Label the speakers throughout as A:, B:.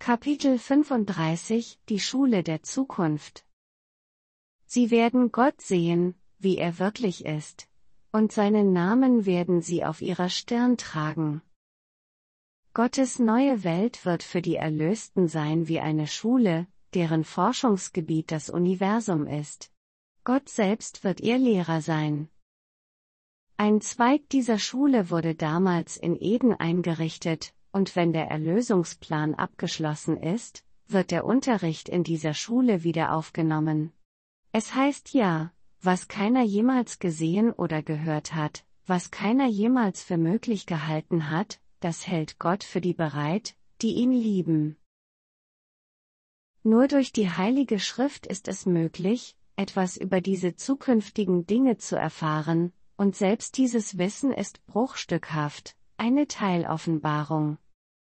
A: Kapitel 35 Die Schule der Zukunft. Sie werden Gott sehen, wie er wirklich ist, und seinen Namen werden sie auf ihrer Stirn tragen. Gottes neue Welt wird für die Erlösten sein wie eine Schule, deren Forschungsgebiet das Universum ist. Gott selbst wird ihr Lehrer sein. Ein Zweig dieser Schule wurde damals in Eden eingerichtet, und wenn der Erlösungsplan abgeschlossen ist, wird der Unterricht in dieser Schule wieder aufgenommen. Es heißt ja, was keiner jemals gesehen oder gehört hat, was keiner jemals für möglich gehalten hat, das hält Gott für die bereit, die ihn lieben. Nur durch die Heilige Schrift ist es möglich, etwas über diese zukünftigen Dinge zu erfahren, und selbst dieses Wissen ist bruchstückhaft, eine Teiloffenbarung.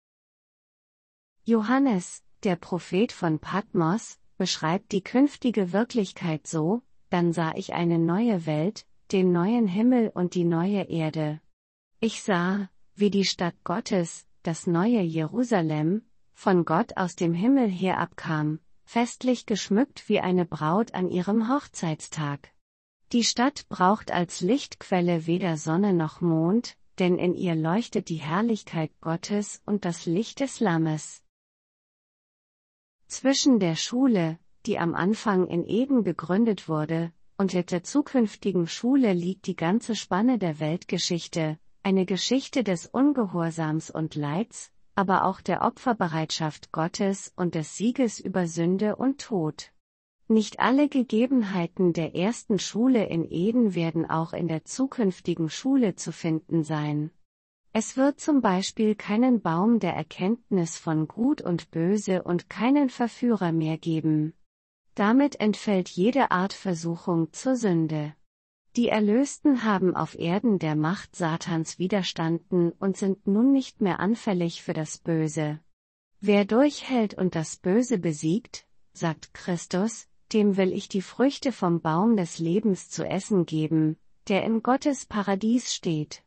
A: Johannes, der Prophet von Patmos, beschreibt die künftige Wirklichkeit so: Dann sah ich eine neue Welt, den neuen Himmel und die neue Erde. Ich sah, wie die Stadt Gottes, das neue Jerusalem, von Gott aus dem Himmel herabkam, festlich geschmückt wie eine Braut an ihrem Hochzeitstag. Die Stadt braucht als Lichtquelle weder Sonne noch Mond, denn in ihr leuchtet die Herrlichkeit Gottes und das Licht des Lammes. Zwischen der Schule, die am Anfang in Eden gegründet wurde, und der zukünftigen Schule liegt die ganze Spanne der Weltgeschichte, eine Geschichte des Ungehorsams und Leids, aber auch der Opferbereitschaft Gottes und des Sieges über Sünde und Tod. Nicht alle Gegebenheiten der ersten Schule in Eden werden auch in der zukünftigen Schule zu finden sein. Es wird zum Beispiel keinen Baum der Erkenntnis von Gut und Böse und keinen Verführer mehr geben. Damit entfällt jede Art Versuchung zur Sünde. Die Erlösten haben auf Erden der Macht Satans widerstanden und sind nun nicht mehr anfällig für das Böse. Wer durchhält und das Böse besiegt, sagt Christus, dem will ich die Früchte vom Baum des Lebens zu essen geben, der in Gottes Paradies steht.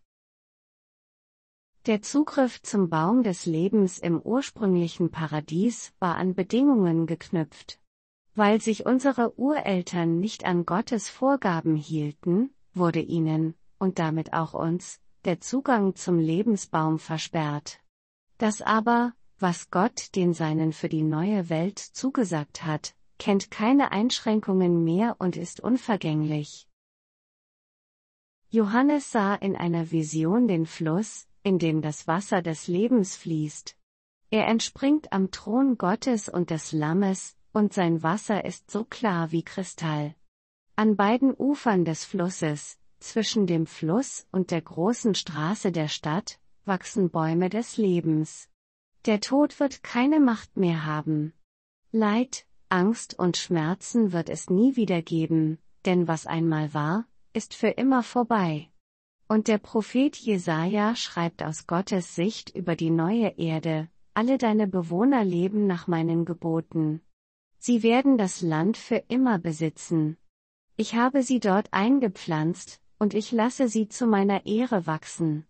A: Der Zugriff zum Baum des Lebens im ursprünglichen Paradies war an Bedingungen geknüpft. Weil sich unsere Ureltern nicht an Gottes Vorgaben hielten, wurde ihnen, und damit auch uns, der Zugang zum Lebensbaum versperrt. Das aber, was Gott den Seinen für die neue Welt zugesagt hat, kennt keine Einschränkungen mehr und ist unvergänglich. Johannes sah in einer Vision den Fluss, in dem das Wasser des Lebens fließt. Er entspringt am Thron Gottes und des Lammes, und sein Wasser ist so klar wie Kristall. An beiden Ufern des Flusses, zwischen dem Fluss und der großen Straße der Stadt, wachsen Bäume des Lebens. Der Tod wird keine Macht mehr haben. Leid, Angst und Schmerzen wird es nie wieder geben, denn was einmal war, ist für immer vorbei. Und der Prophet Jesaja schreibt aus Gottes Sicht über die neue Erde: Alle deine Bewohner leben nach meinen Geboten. Sie werden das Land für immer besitzen. Ich habe sie dort eingepflanzt, und ich lasse sie zu meiner Ehre wachsen.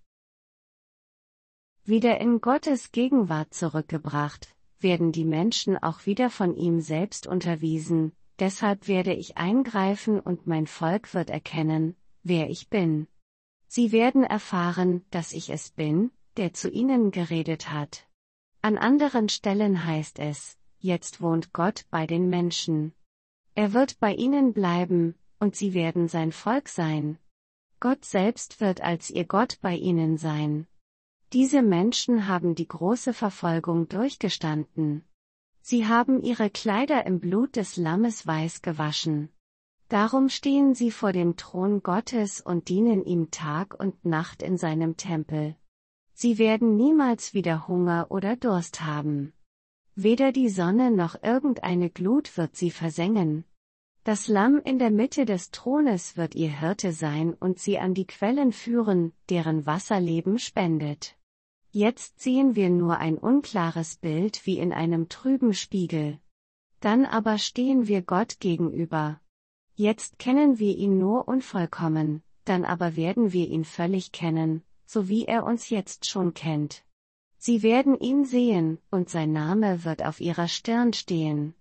A: Wieder in Gottes Gegenwart zurückgebracht, werden die Menschen auch wieder von ihm selbst unterwiesen, deshalb werde ich eingreifen und mein Volk wird erkennen, wer ich bin. Sie werden erfahren, dass ich es bin, der zu ihnen geredet hat. An anderen Stellen heißt es: Jetzt wohnt Gott bei den Menschen. Er wird bei ihnen bleiben, und sie werden sein Volk sein. Gott selbst wird als ihr Gott bei ihnen sein. Diese Menschen haben die große Verfolgung durchgestanden. Sie haben ihre Kleider im Blut des Lammes weiß gewaschen. Darum stehen sie vor dem Thron Gottes und dienen ihm Tag und Nacht in seinem Tempel. Sie werden niemals wieder Hunger oder Durst haben. Weder die Sonne noch irgendeine Glut wird sie versengen. Das Lamm in der Mitte des Thrones wird ihr Hirte sein und sie an die Quellen führen, deren Wasser Leben spendet. Jetzt sehen wir nur ein unklares Bild wie in einem trüben Spiegel. Dann aber stehen wir Gott gegenüber. Jetzt kennen wir ihn nur unvollkommen, dann aber werden wir ihn völlig kennen, so wie er uns jetzt schon kennt. Sie werden ihn sehen, und sein Name wird auf ihrer Stirn stehen.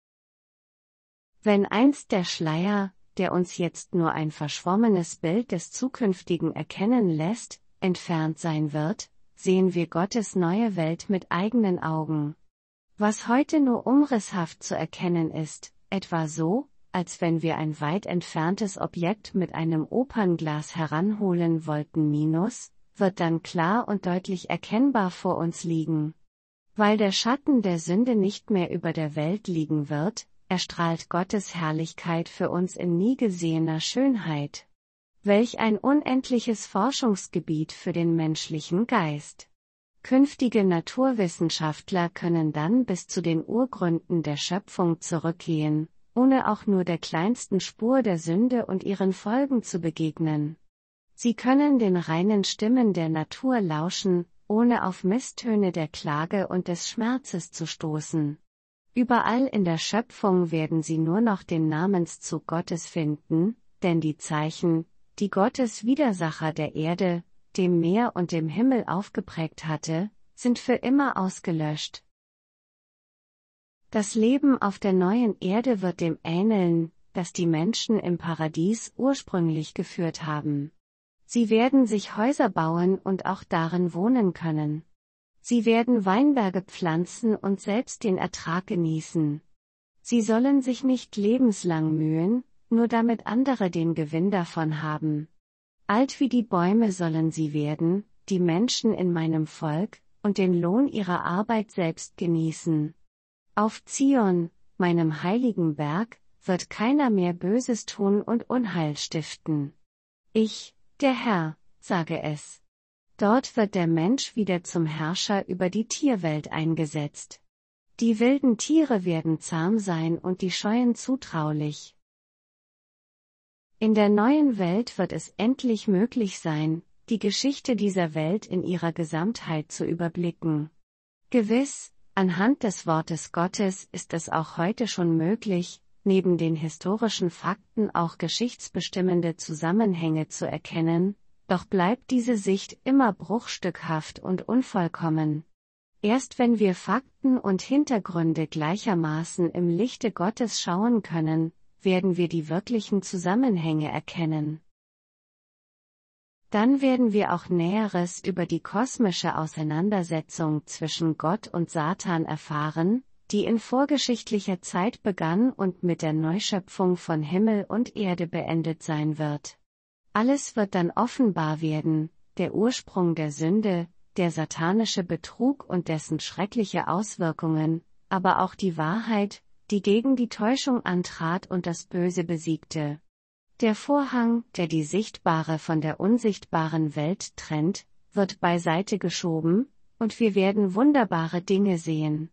A: Wenn einst der Schleier, der uns jetzt nur ein verschwommenes Bild des Zukünftigen erkennen lässt, entfernt sein wird, sehen wir Gottes neue Welt mit eigenen Augen. Was heute nur umrisshaft zu erkennen ist, etwa so, als wenn wir ein weit entferntes Objekt mit einem Opernglas heranholen wollten wird dann klar und deutlich erkennbar vor uns liegen. Weil der Schatten der Sünde nicht mehr über der Welt liegen wird, erstrahlt Gottes Herrlichkeit für uns in nie gesehener Schönheit. Welch ein unendliches Forschungsgebiet für den menschlichen Geist. Künftige Naturwissenschaftler können dann bis zu den Urgründen der Schöpfung zurückgehen, ohne auch nur der kleinsten Spur der Sünde und ihren Folgen zu begegnen. Sie können den reinen Stimmen der Natur lauschen, ohne auf Misstöne der Klage und des Schmerzes zu stoßen. Überall in der Schöpfung werden sie nur noch den Namenszug Gottes finden, denn die Zeichen, die Gottes Widersacher der Erde, dem Meer und dem Himmel aufgeprägt hatte, sind für immer ausgelöscht. Das Leben auf der neuen Erde wird dem ähneln, das die Menschen im Paradies ursprünglich geführt haben. Sie werden sich Häuser bauen und auch darin wohnen können. Sie werden Weinberge pflanzen und selbst den Ertrag genießen. Sie sollen sich nicht lebenslang mühen, nur damit andere den Gewinn davon haben. Alt wie die Bäume sollen sie werden, die Menschen in meinem Volk, und den Lohn ihrer Arbeit selbst genießen. Auf Zion, meinem heiligen Berg, wird keiner mehr Böses tun und Unheil stiften. Ich, der Herr, sage es. Dort wird der Mensch wieder zum Herrscher über die Tierwelt eingesetzt. Die wilden Tiere werden zahm sein und die Scheuen zutraulich. In der neuen Welt wird es endlich möglich sein, die Geschichte dieser Welt in ihrer Gesamtheit zu überblicken. Gewiss, anhand des Wortes Gottes ist es auch heute schon möglich, neben den historischen Fakten auch geschichtsbestimmende Zusammenhänge zu erkennen, doch bleibt diese Sicht immer bruchstückhaft und unvollkommen. Erst wenn wir Fakten und Hintergründe gleichermaßen im Lichte Gottes schauen können, werden wir die wirklichen Zusammenhänge erkennen. Dann werden wir auch Näheres über die kosmische Auseinandersetzung zwischen Gott und Satan erfahren, die in vorgeschichtlicher Zeit begann und mit der Neuschöpfung von Himmel und Erde beendet sein wird. Alles wird dann offenbar werden, der Ursprung der Sünde, der satanische Betrug und dessen schreckliche Auswirkungen, aber auch die Wahrheit, die gegen die Täuschung antrat und das Böse besiegte. Der Vorhang, der die sichtbare von der unsichtbaren Welt trennt, wird beiseite geschoben, und wir werden wunderbare Dinge sehen.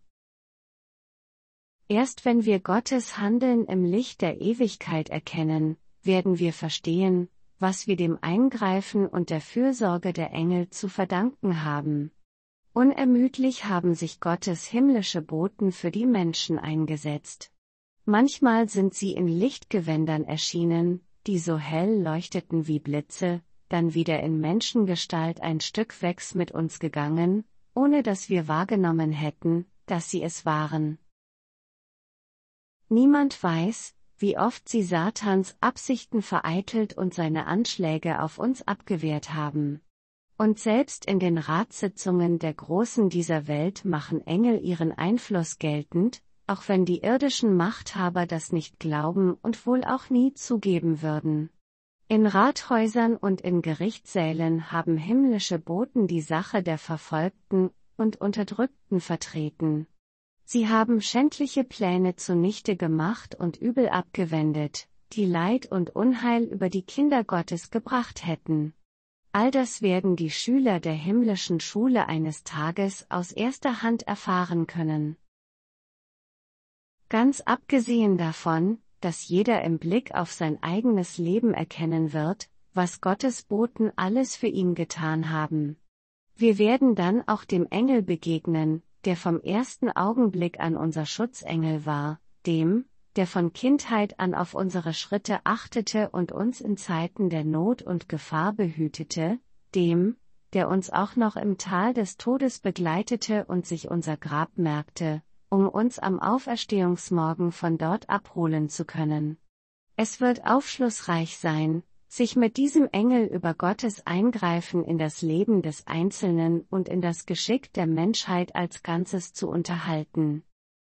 A: Erst wenn wir Gottes Handeln im Licht der Ewigkeit erkennen, werden wir verstehen, was wir dem Eingreifen und der Fürsorge der Engel zu verdanken haben. Unermüdlich haben sich Gottes himmlische Boten für die Menschen eingesetzt. Manchmal sind sie in Lichtgewändern erschienen, die so hell leuchteten wie Blitze, dann wieder in Menschengestalt ein Stück wegs mit uns gegangen, ohne dass wir wahrgenommen hätten, dass sie es waren. Niemand weiß, wie oft sie Satans Absichten vereitelt und seine Anschläge auf uns abgewehrt haben. Und selbst in den Ratssitzungen der Großen dieser Welt machen Engel ihren Einfluss geltend, auch wenn die irdischen Machthaber das nicht glauben und wohl auch nie zugeben würden. In Rathäusern und in Gerichtssälen haben himmlische Boten die Sache der Verfolgten und Unterdrückten vertreten. Sie haben schändliche Pläne zunichte gemacht und Übel abgewendet, die Leid und Unheil über die Kinder Gottes gebracht hätten. All das werden die Schüler der himmlischen Schule eines Tages aus erster Hand erfahren können. Ganz abgesehen davon, dass jeder im Blick auf sein eigenes Leben erkennen wird, was Gottes Boten alles für ihn getan haben. Wir werden dann auch dem Engel begegnen, der vom ersten Augenblick an unser Schutzengel war, dem, der von Kindheit an auf unsere Schritte achtete und uns in Zeiten der Not und Gefahr behütete, dem, der uns auch noch im Tal des Todes begleitete und sich unser Grab merkte, um uns am Auferstehungsmorgen von dort abholen zu können. Es wird aufschlussreich sein, sich mit diesem Engel über Gottes Eingreifen in das Leben des Einzelnen und in das Geschick der Menschheit als Ganzes zu unterhalten.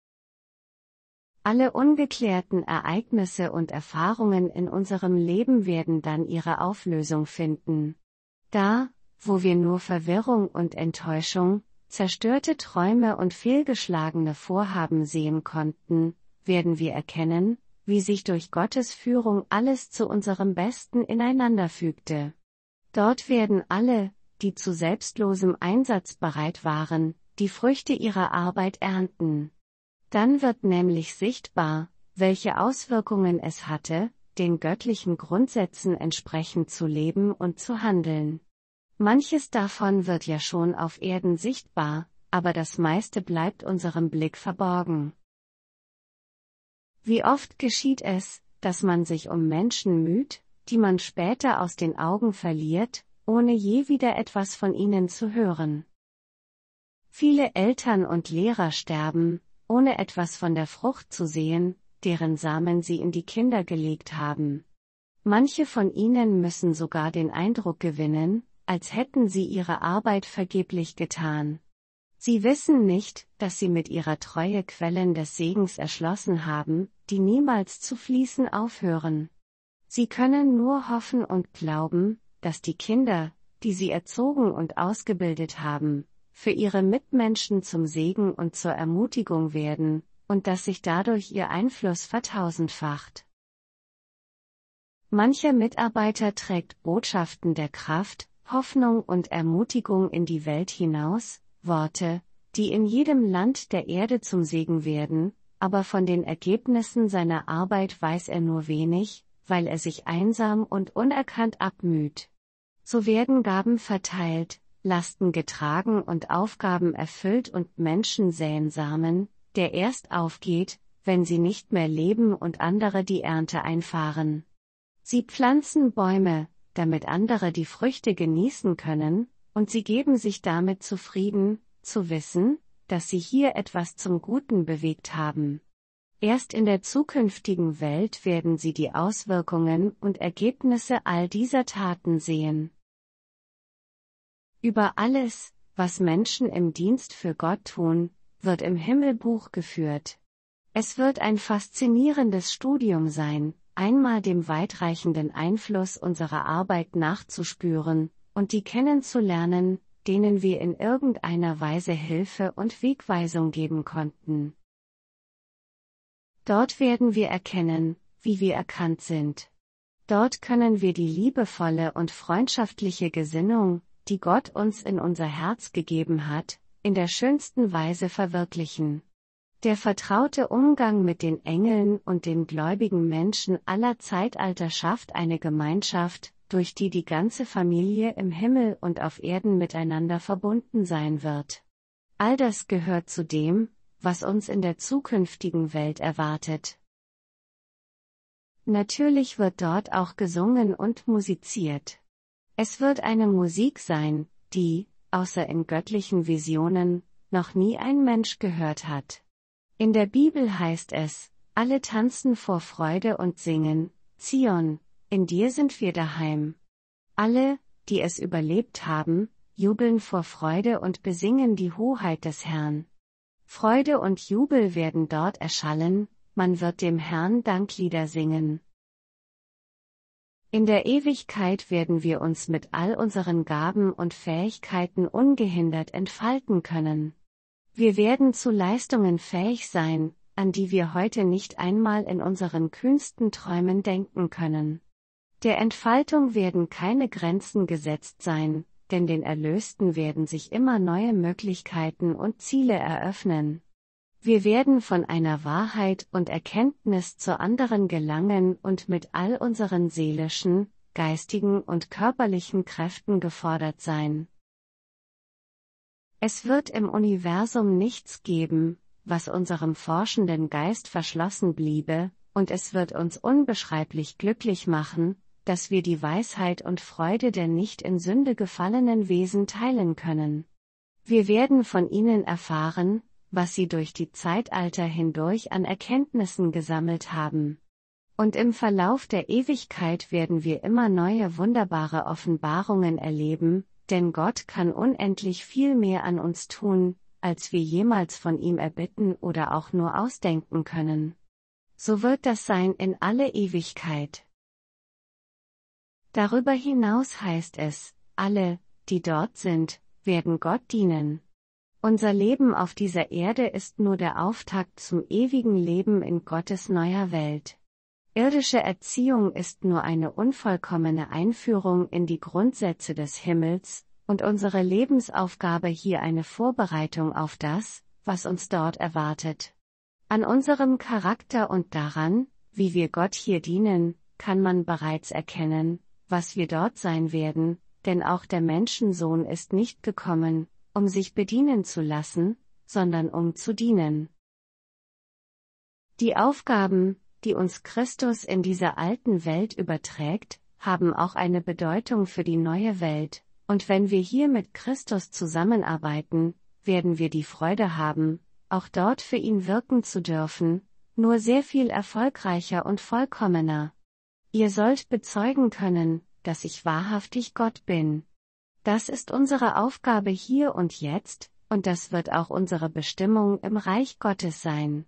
A: Alle ungeklärten Ereignisse und Erfahrungen in unserem Leben werden dann ihre Auflösung finden. Da, wo wir nur Verwirrung und Enttäuschung, zerstörte Träume und fehlgeschlagene Vorhaben sehen konnten, werden wir erkennen, wie sich durch Gottes Führung alles zu unserem Besten ineinander fügte. Dort werden alle, die zu selbstlosem Einsatz bereit waren, die Früchte ihrer Arbeit ernten. Dann wird nämlich sichtbar, welche Auswirkungen es hatte, den göttlichen Grundsätzen entsprechend zu leben und zu handeln. Manches davon wird ja schon auf Erden sichtbar, aber das meiste bleibt unserem Blick verborgen. Wie oft geschieht es, dass man sich um Menschen müht, die man später aus den Augen verliert, ohne je wieder etwas von ihnen zu hören. Viele Eltern und Lehrer sterben, ohne etwas von der Frucht zu sehen, deren Samen sie in die Kinder gelegt haben. Manche von ihnen müssen sogar den Eindruck gewinnen, als hätten sie ihre Arbeit vergeblich getan. Sie wissen nicht, dass sie mit ihrer Treue Quellen des Segens erschlossen haben, die niemals zu fließen aufhören. Sie können nur hoffen und glauben, dass die Kinder, die sie erzogen und ausgebildet haben, für ihre Mitmenschen zum Segen und zur Ermutigung werden, und dass sich dadurch ihr Einfluss vertausendfacht. Mancher Mitarbeiter trägt Botschaften der Kraft, Hoffnung und Ermutigung in die Welt hinaus, Worte, die in jedem Land der Erde zum Segen werden, aber von den Ergebnissen seiner Arbeit weiß er nur wenig, weil er sich einsam und unerkannt abmüht. So werden Gaben verteilt, Lasten getragen und Aufgaben erfüllt und Menschen säen Samen, der erst aufgeht, wenn sie nicht mehr leben und andere die Ernte einfahren. Sie pflanzen Bäume, damit andere die Früchte genießen können, und sie geben sich damit zufrieden, zu wissen, dass sie hier etwas zum Guten bewegt haben. Erst in der zukünftigen Welt werden sie die Auswirkungen und Ergebnisse all dieser Taten sehen. Über alles, was Menschen im Dienst für Gott tun, wird im Himmel Buch geführt. Es wird ein faszinierendes Studium sein, einmal dem weitreichenden Einfluss unserer Arbeit nachzuspüren und die kennenzulernen, denen wir in irgendeiner Weise Hilfe und Wegweisung geben konnten. Dort werden wir erkennen, wie wir erkannt sind. Dort können wir die liebevolle und freundschaftliche Gesinnung, die Gott uns in unser Herz gegeben hat, in der schönsten Weise verwirklichen. Der vertraute Umgang mit den Engeln und den gläubigen Menschen aller Zeitalter schafft eine Gemeinschaft, durch die die ganze Familie im Himmel und auf Erden miteinander verbunden sein wird. All das gehört zu dem, was uns in der zukünftigen Welt erwartet. Natürlich wird dort auch gesungen und musiziert. Es wird eine Musik sein, die, außer in göttlichen Visionen, noch nie ein Mensch gehört hat. In der Bibel heißt es, alle tanzen vor Freude und singen, Zion, in dir sind wir daheim. Alle, die es überlebt haben, jubeln vor Freude und besingen die Hoheit des Herrn. Freude und Jubel werden dort erschallen, man wird dem Herrn Danklieder singen. In der Ewigkeit werden wir uns mit all unseren Gaben und Fähigkeiten ungehindert entfalten können. Wir werden zu Leistungen fähig sein, an die wir heute nicht einmal in unseren kühnsten Träumen denken können. Der Entfaltung werden keine Grenzen gesetzt sein, denn den Erlösten werden sich immer neue Möglichkeiten und Ziele eröffnen. Wir werden von einer Wahrheit und Erkenntnis zur anderen gelangen und mit all unseren seelischen, geistigen und körperlichen Kräften gefordert sein. Es wird im Universum nichts geben, was unserem forschenden Geist verschlossen bliebe, und es wird uns unbeschreiblich glücklich machen, dass wir die Weisheit und Freude der nicht in Sünde gefallenen Wesen teilen können. Wir werden von ihnen erfahren, was sie durch die Zeitalter hindurch an Erkenntnissen gesammelt haben. Und im Verlauf der Ewigkeit werden wir immer neue wunderbare Offenbarungen erleben, denn Gott kann unendlich viel mehr an uns tun, als wir jemals von ihm erbitten oder auch nur ausdenken können. So wird das sein in alle Ewigkeit. Darüber hinaus heißt es, alle, die dort sind, werden Gott dienen. Unser Leben auf dieser Erde ist nur der Auftakt zum ewigen Leben in Gottes neuer Welt. Irdische Erziehung ist nur eine unvollkommene Einführung in die Grundsätze des Himmels, und unsere Lebensaufgabe hier eine Vorbereitung auf das, was uns dort erwartet. An unserem Charakter und daran, wie wir Gott hier dienen, kann man bereits erkennen, was wir dort sein werden, denn auch der Menschensohn ist nicht gekommen, um sich bedienen zu lassen, sondern um zu dienen. Die Aufgaben, die uns Christus in dieser alten Welt überträgt, haben auch eine Bedeutung für die neue Welt, und wenn wir hier mit Christus zusammenarbeiten, werden wir die Freude haben, auch dort für ihn wirken zu dürfen, nur sehr viel erfolgreicher und vollkommener. Ihr sollt bezeugen können, dass ich wahrhaftig Gott bin. Das ist unsere Aufgabe hier und jetzt, und das wird auch unsere Bestimmung im Reich Gottes sein.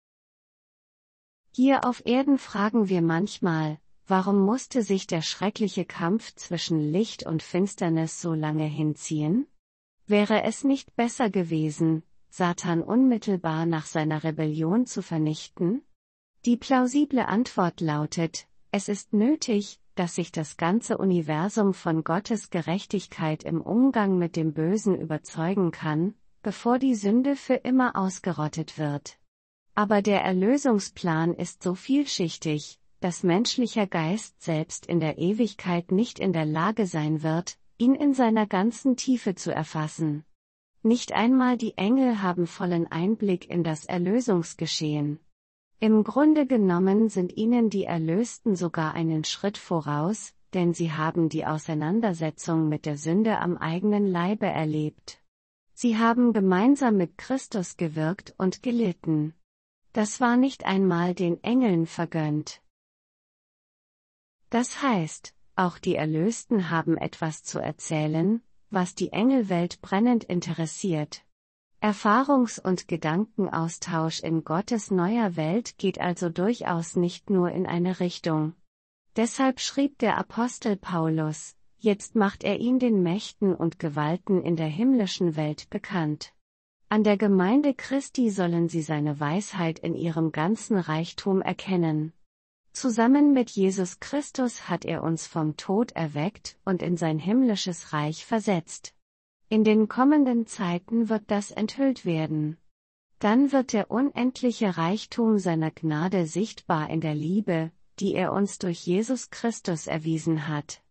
A: Hier auf Erden fragen wir manchmal, warum musste sich der schreckliche Kampf zwischen Licht und Finsternis so lange hinziehen? Wäre es nicht besser gewesen, Satan unmittelbar nach seiner Rebellion zu vernichten? Die plausible Antwort lautet, es ist nötig, dass sich das ganze Universum von Gottes Gerechtigkeit im Umgang mit dem Bösen überzeugen kann, bevor die Sünde für immer ausgerottet wird. Aber der Erlösungsplan ist so vielschichtig, dass menschlicher Geist selbst in der Ewigkeit nicht in der Lage sein wird, ihn in seiner ganzen Tiefe zu erfassen. Nicht einmal die Engel haben vollen Einblick in das Erlösungsgeschehen. Im Grunde genommen sind ihnen die Erlösten sogar einen Schritt voraus, denn sie haben die Auseinandersetzung mit der Sünde am eigenen Leibe erlebt. Sie haben gemeinsam mit Christus gewirkt und gelitten. Das war nicht einmal den Engeln vergönnt. Das heißt, auch die Erlösten haben etwas zu erzählen, was die Engelwelt brennend interessiert. Erfahrungs- und Gedankenaustausch in Gottes neuer Welt geht also durchaus nicht nur in eine Richtung. Deshalb schrieb der Apostel Paulus, jetzt macht er ihn den Mächten und Gewalten in der himmlischen Welt bekannt. An der Gemeinde Christi sollen sie seine Weisheit in ihrem ganzen Reichtum erkennen. Zusammen mit Jesus Christus hat er uns vom Tod erweckt und in sein himmlisches Reich versetzt. In den kommenden Zeiten wird das enthüllt werden. Dann wird der unendliche Reichtum seiner Gnade sichtbar in der Liebe, die er uns durch Jesus Christus erwiesen hat.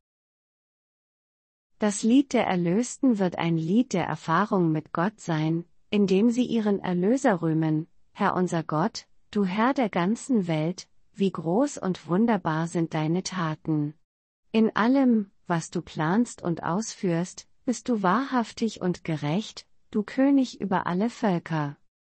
A: Das Lied der Erlösten wird ein Lied der Erfahrung mit Gott sein, in dem sie ihren Erlöser rühmen, Herr unser Gott, du Herr der ganzen Welt, wie groß und wunderbar sind deine Taten. In allem, was du planst und ausführst, bist du wahrhaftig und gerecht, du König über alle Völker.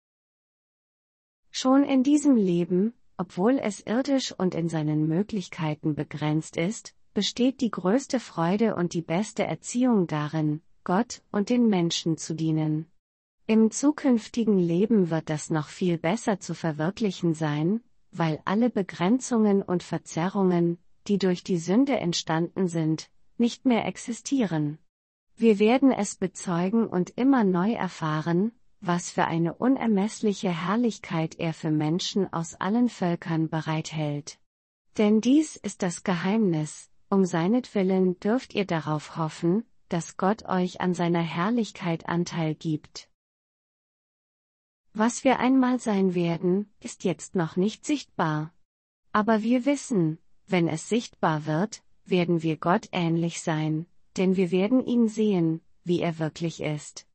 A: Schon in diesem Leben, obwohl es irdisch und in seinen Möglichkeiten begrenzt ist, besteht die größte Freude und die beste Erziehung darin, Gott und den Menschen zu dienen. Im zukünftigen Leben wird das noch viel besser zu verwirklichen sein, weil alle Begrenzungen und Verzerrungen, die durch die Sünde entstanden sind, nicht mehr existieren. Wir werden es bezeugen und immer neu erfahren, was für eine unermessliche Herrlichkeit er für Menschen aus allen Völkern bereithält. Denn dies ist das Geheimnis, um seinetwillen dürft ihr darauf hoffen, dass Gott euch an seiner Herrlichkeit Anteil gibt. Was wir einmal sein werden, ist jetzt noch nicht sichtbar. Aber wir wissen, wenn es sichtbar wird, werden wir Gott ähnlich sein, denn wir werden ihn sehen, wie er wirklich ist.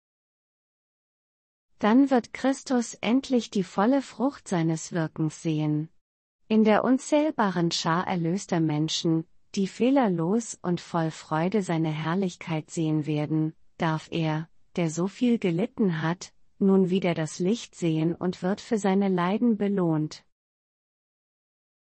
A: Dann wird Christus endlich die volle Frucht seines Wirkens sehen. In der unzählbaren Schar erlöster Menschen, die fehlerlos und voll Freude seine Herrlichkeit sehen werden, darf er, der so viel gelitten hat, nun wieder das Licht sehen und wird für seine Leiden belohnt.